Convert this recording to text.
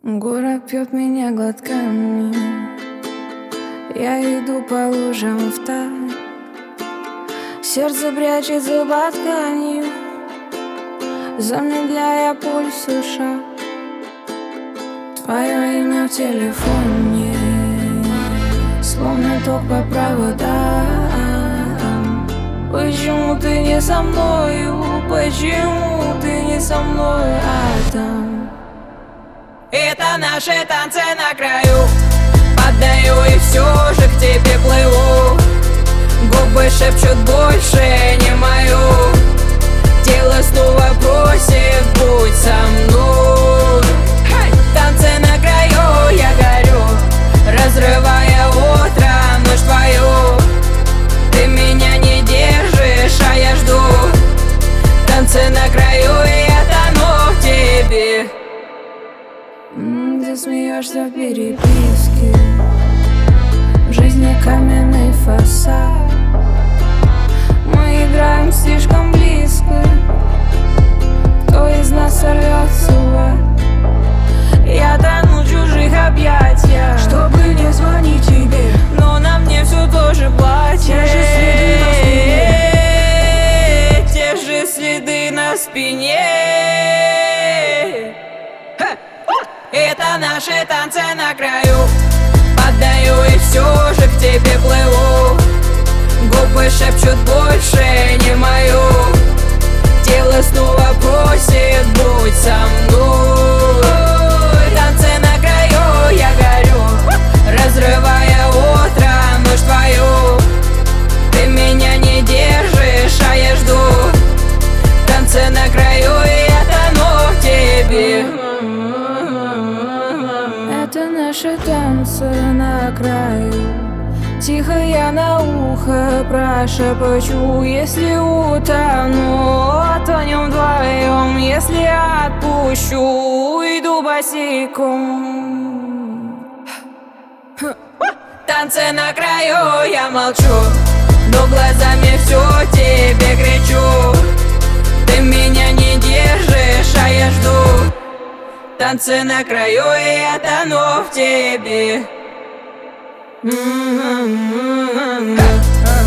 Город пьет меня глотками. Я иду по лужам в вталь. Сердце прячется под тканью, замедляя пульс и шаг. Твое имя в телефоне, словно ток по проводам. Почему ты не со мною? Почему ты не со мною, там? Это наши танцы на краю. Поддаю и все же к тебе плыву. Губы шепчут больше не мою. Тело снова просит, будь со мной. Танцы на краю, я горю, разрывая утро, ночь твою. Ты меня не держишь, а я жду. Танцы на краю, и я тону в тебе. Ты смеешься в переписке, в жизни каменный фасад. Мы играем слишком близко, кто из нас сорвется в ад? Я тону в чужих объятиях, чтобы не звонить тебе, но на мне все тоже платье. Те же следы на спине. Это наши танцы на краю. Поддаю и все же к тебе плыву. Губы шепчут больше не мою. Тело снова просит, будь со мной. Танцы на краю, я горю, разрывая утро, ночь твою. Ты меня не держишь, а я жду. Танцы на краю, и я тону в тебе. Это наши танцы на краю. Тихо я на ухо прошепочу. Если утону, тонем вдвоем. Если отпущу, уйду босиком. Танцы на краю, я молчу, но глазами все тебе кричу. Ты меня не держишь, а я жду. Танцы на краю, и я тону в тебе.